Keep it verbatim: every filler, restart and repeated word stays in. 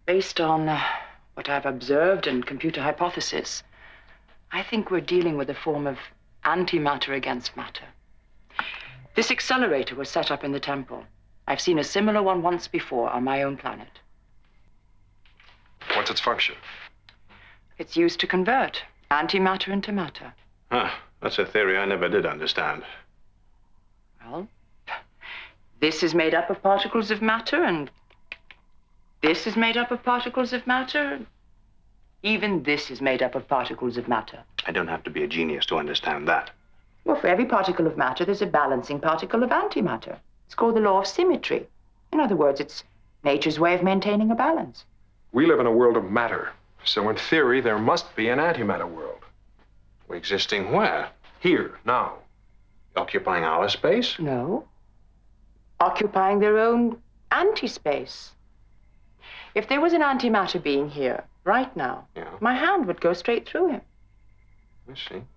Based on uh, what I've observed and computer hypothesis, I think we're dealing with a form of antimatter against matter. This accelerator was set up in the temple. I've seen a similar one once before on my own planet. What's its function? It's used to convert antimatter into matter. Huh, that's a theory I never did understand. Well, this is made up of particles of matter, and this is made up of particles of matter. Even this is made up of particles of matter. I don't have to be a genius to understand that. Well, for every particle of matter, there's a balancing particle of antimatter. It's called the law of symmetry. In other words, it's nature's way of maintaining a balance. We live in a world of matter, so in theory, there must be an antimatter world. Existing where? Here, now. Occupying our space? No. Occupying their own anti-space. If there was an antimatter being here, right now, Yeah. my hand would go straight through him. I see.